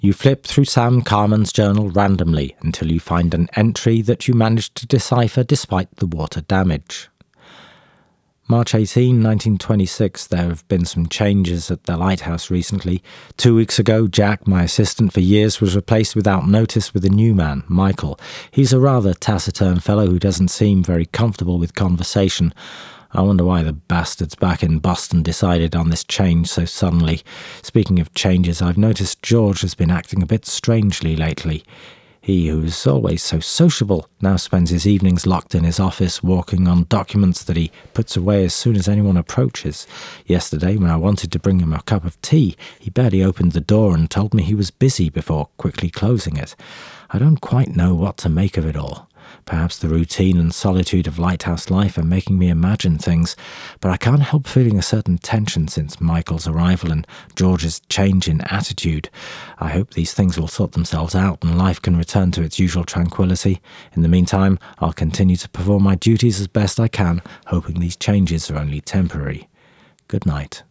You flip through Sam Carman's journal randomly until you find an entry that you manage to decipher despite the water damage. March 18, 1926, there have been some changes at the lighthouse recently. 2 weeks ago, Jack, my assistant for years, was replaced without notice with a new man, Michael. He's a rather taciturn fellow who doesn't seem very comfortable with conversation. I wonder why the bastards back in Boston decided on this change so suddenly. Speaking of changes, I've noticed George has been acting a bit strangely lately. He, who was always so sociable, now spends his evenings locked in his office, working on documents that he puts away as soon as anyone approaches. Yesterday, when I wanted to bring him a cup of tea, he barely opened the door and told me he was busy before quickly closing it. I don't quite know what to make of it all. Perhaps the routine and solitude of lighthouse life are making me imagine things, but I can't help feeling a certain tension since Michael's arrival and George's change in attitude. I hope these things will sort themselves out and life can return to its usual tranquility. In the meantime, I'll continue to perform my duties as best I can, hoping these changes are only temporary. Good night.